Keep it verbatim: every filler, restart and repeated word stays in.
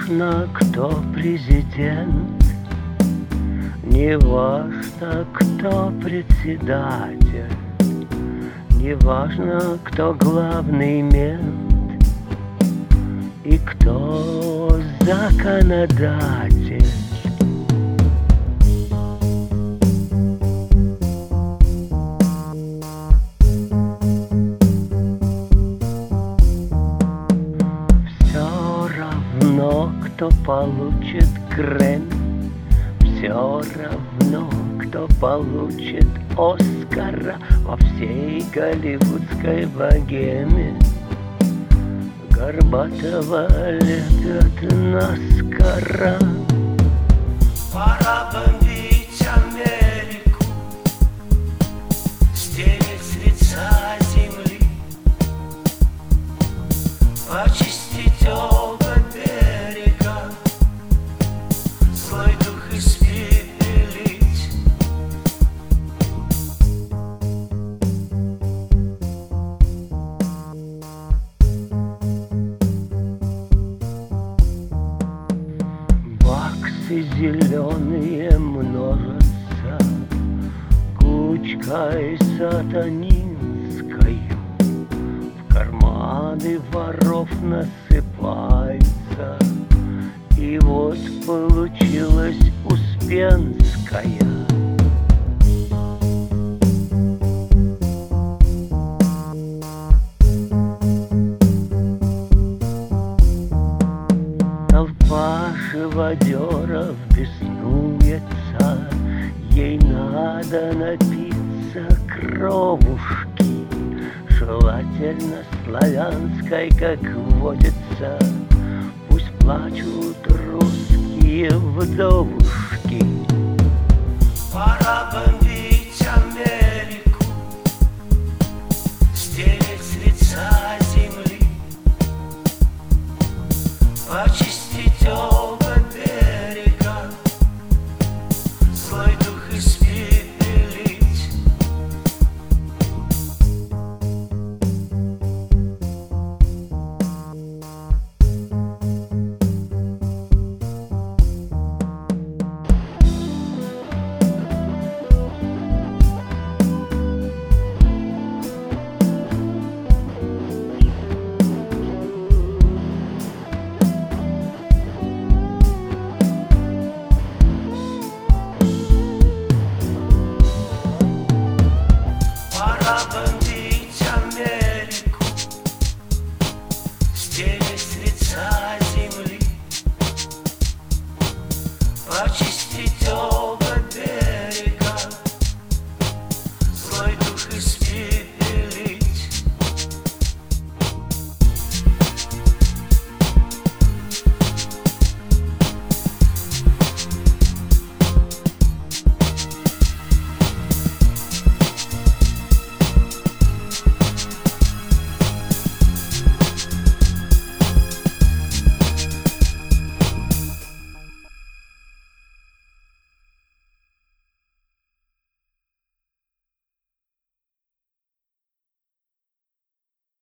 важно, кто президент, не важно, кто председатель, не важно, кто главный мент и кто законодатель. Равно, кто получит Грэмми, все равно, кто получит Оскара во всей голливудской богеме. Горбатого лепят наскоро. Пора бомбить Америку, стереть с лица земли, почистить оба берега, злой дух испепелить. Баксы зеленые множатся кучкой сатанинскою, в карманы воров насыпается, и вот получилась Успенская. Толпа живодеров беснуется, ей надо напиться кровушки, желательно славянской, как водится. Пусть плачут русские вдовушки. Пора бомбить Америку, стереть с лица земли, почти